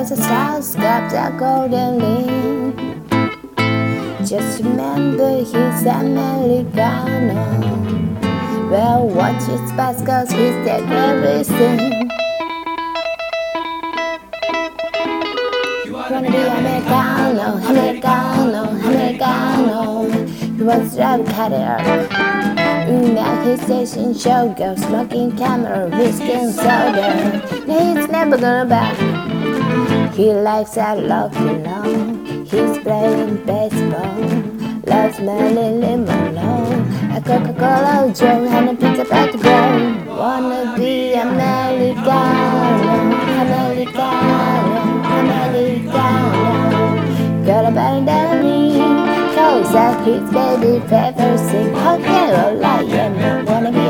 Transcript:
was a South Cup, the golden ring. Just remember he's Americano. Well, watch his pass, cause he's that everything. Wanna be Americano, Americano, Americano. He wants to drive a Cadillac. Now his station show, go smoking camera, whiskey and soda. No, he's never gonna back. He likes that love, you know. He's playing baseball, loves Marilyn Monroe. A Coca-Cola Joe and a pizza back to go. Wanna be Americano, Americano, Americano. Got a band than me, cause that his baby pepper sing. How can I lie? Yeah, wanna be